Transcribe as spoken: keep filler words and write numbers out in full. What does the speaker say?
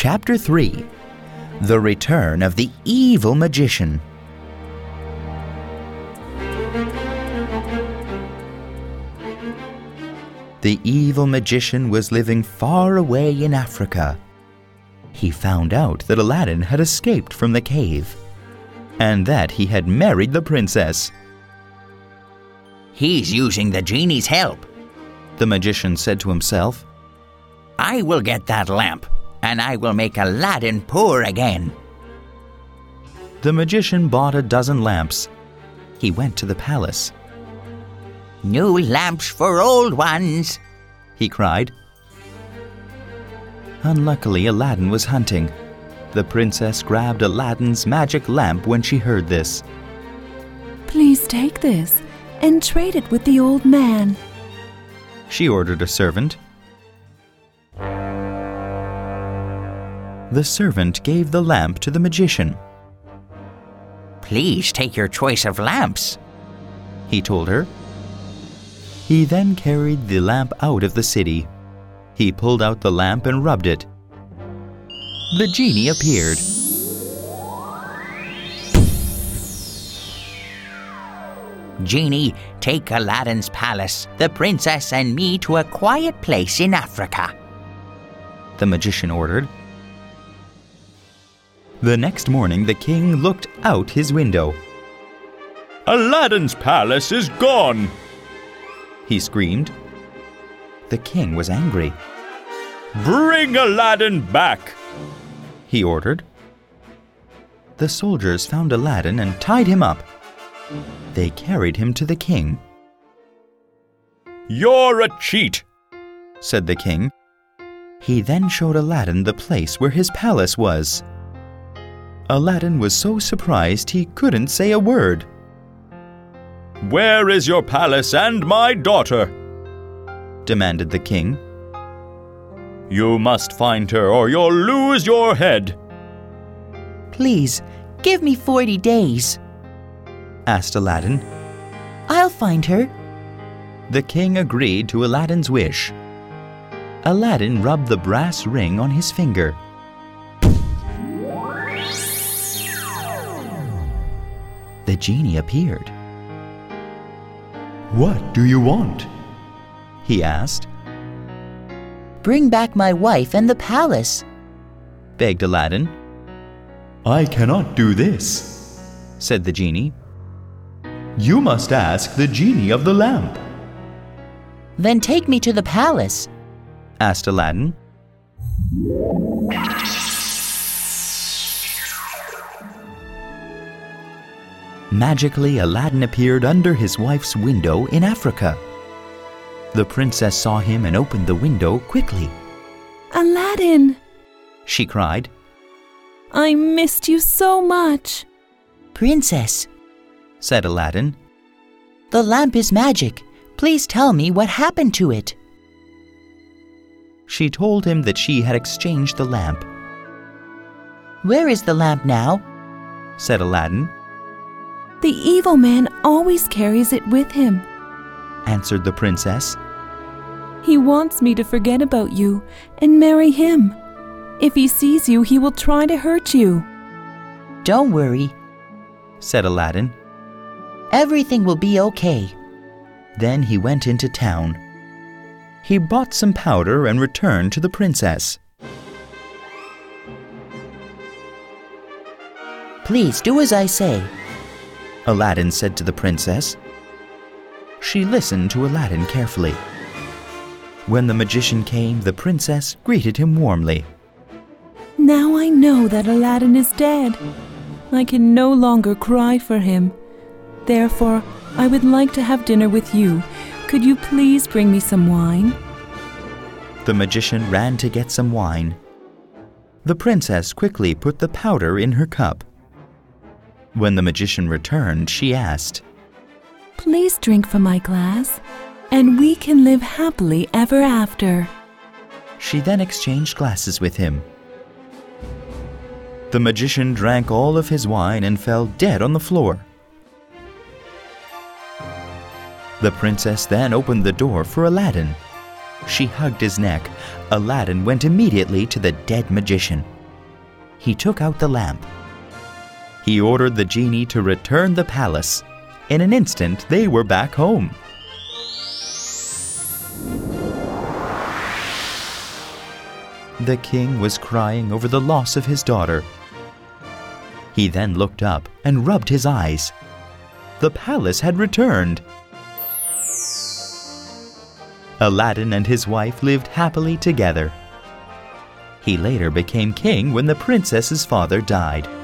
Chapter three. The Return of the Evil Magician. The evil magician was living far away in Africa. He found out that Aladdin had escaped from the cave, and that he had married the princess. "He's using the genie's help," the magician said to himself. "I will get that lamp, and I will make Aladdin poor again." The magician bought a dozen lamps. He went to the palace. "New lamps for old ones," he cried. Unluckily, Aladdin was hunting. The princess grabbed Aladdin's magic lamp when she heard this. "Please take this and trade it with the old man," she ordered a servant. The servant gave the lamp to the magician. "Please take your choice of lamps," he told her. He then carried the lamp out of the city. He pulled out the lamp and rubbed it. The genie appeared. "Genie, take Aladdin's palace, the princess and me to a quiet place in Africa," the magician ordered. The next morning, the king looked out his window. "Aladdin's palace is gone!" he screamed. The king was angry. "Bring Aladdin back!" he ordered. The soldiers found Aladdin and tied him up. They carried him to the king. "You're a cheat," said the king. He then showed Aladdin the place where his palace was. Aladdin was so surprised he couldn't say a word. "Where is your palace and my daughter?" demanded the king. "You must find her or you'll lose your head." "Please, give me forty days, asked Aladdin. "I'll find her." The king agreed to Aladdin's wish. Aladdin rubbed the brass ring on his finger. The genie appeared. "What do you want?" he asked. "Bring back my wife and the palace," begged Aladdin. "I cannot do this," said the genie. "You must ask the genie of the lamp." "Then take me to the palace," asked Aladdin. Magically, Aladdin appeared under his wife's window in Africa. The princess saw him and opened the window quickly. "Aladdin!" she cried. "I missed you so much." "Princess," said Aladdin. "the lamp is magic. Please tell me what happened to it." She told him that she had exchanged the lamp. "Where is the lamp now?" said Aladdin. "The evil man always carries it with him," answered the princess. "He wants me to forget about you and marry him. If he sees you, he will try to hurt you." "Don't worry," said Aladdin. "Everything will be okay." Then he went into town. He bought some powder and returned to the princess. "Please do as I say," Aladdin said to the princess. She listened to Aladdin carefully. When the magician came, the princess greeted him warmly. "Now I know that Aladdin is dead. I can no longer cry for him. Therefore, I would like to have dinner with you. Could you please bring me some wine?" The magician ran to get some wine. The princess quickly put the powder in her cup. When the magician returned, she asked, "Please drink from my glass, and we can live happily ever after." She then exchanged glasses with him. The magician drank all of his wine and fell dead on the floor. The princess then opened the door for Aladdin. She hugged his neck. Aladdin went immediately to the dead magician. he took out the lamp. He ordered the genie to return the palace. In an instant, they were back home. The king was crying over the loss of his daughter. He then looked up and rubbed his eyes. The palace had returned. Aladdin and his wife lived happily together. He later became king when the princess's father died.